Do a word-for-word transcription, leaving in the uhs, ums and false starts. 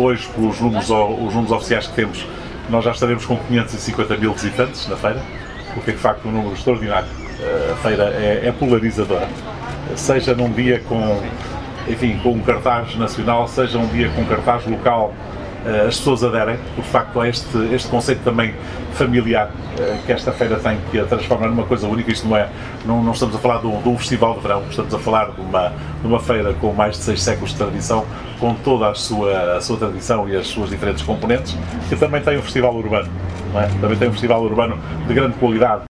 hoje, pelos números, os números oficiais que temos, nós já estaremos com quinhentos e cinquenta mil visitantes na feira, o que é de facto um número extraordinário. A feira é, é polarizadora, seja num dia com, enfim, com um cartaz nacional, seja um dia com um cartaz local, as pessoas aderem, por facto, a este, este conceito também familiar que esta feira tem, que a transforma numa coisa única. Isto não é, não, não estamos a falar de um, de um festival de verão, estamos a falar de uma, de uma feira com mais de seis séculos de tradição, com toda a sua, a sua tradição e as suas diferentes componentes, que também tem um festival urbano, não é? Também tem um festival urbano de grande qualidade.